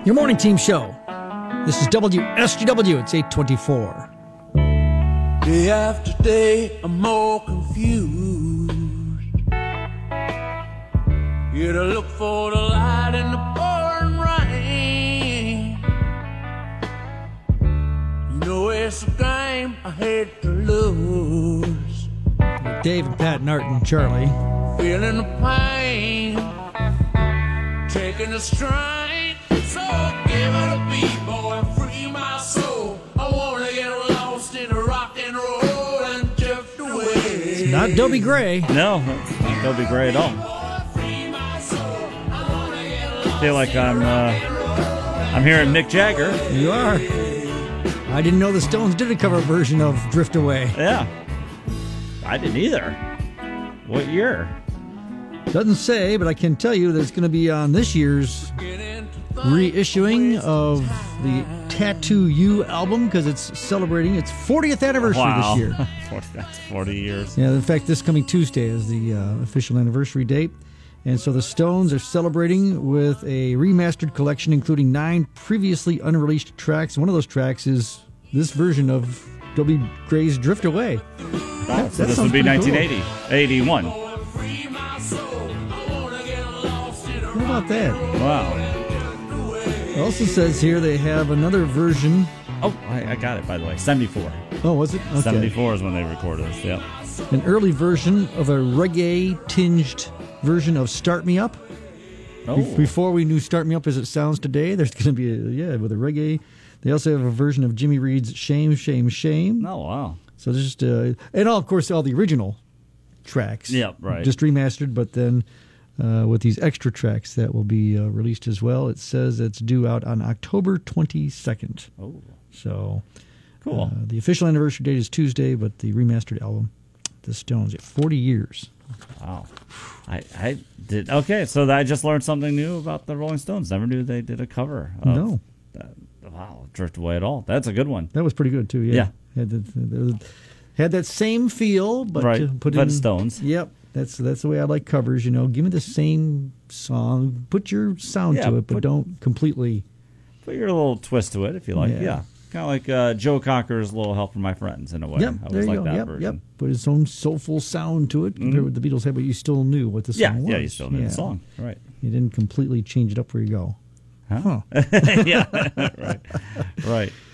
Your morning team show. This is WSGW. It's 8:24. Day after day, I'm more confused. Here to look for the light in the pouring rain. You know it's a game I hate to lose. Dave and Pat, Nart and Charlie. Feeling the pain, taking the strain. So give it a beat, boy, and free my soul. I wanna get lost in the rock and roll and drift away. It's not Dobie Gray. No, it's not Dobie Gray at all. I feel like I'm hearing Mick Jagger. You are. I didn't know the Stones did a cover version of Drift Away. Yeah. I didn't either. What year? Doesn't say, but I can tell you that it's going to be on this year's reissuing of the Tattoo You album because it's celebrating its 40th anniversary this year. That's 40 years. Yeah, in fact, this coming Tuesday is the official anniversary date. And so the Stones are celebrating with a remastered collection including 9 previously unreleased tracks. One of those tracks is this version of Dobie Gray's Drift Away. Oh, so this would be 1980, cool. 81. How about that? Wow. It also says here they have another version. Oh, I got it, by the way. 74. Oh, was it? Okay. 74 is when they recorded this, yep. An early version of a reggae-tinged version of Start Me Up. Oh. Before we knew Start Me Up as it sounds today, there's going to be, with a reggae. They also have a version of Jimmy Reed's Shame, Shame, Shame. Oh, wow. So there's just, and of course, all the original tracks. Yep, right. Just remastered, but then with these extra tracks that will be released as well. It says it's due out on October 22nd. Oh. So cool. The official anniversary date is Tuesday, but the remastered album, The Stones, 40 years. Wow. I did. Okay, so I just learned something new about the Rolling Stones. Never knew they did a cover of No. Wow, Drift Away at all. That's a good one. That was pretty good, too, yeah. Had that same feel, but right. put in Stones. Yep. That's the way I like covers, Give me the same song. Put your sound to it, but don't completely... Put your little twist to it, if you like. Yeah. Kind of like Joe Cocker's Little Help from My Friends, in a way. Yep, I always like that version. Yep. Put his own soulful sound to it compared with the Beatles had, but you still knew what the song was. Yeah, you still knew the song. Right. You didn't completely change it up where you go. Huh? Yeah. Right.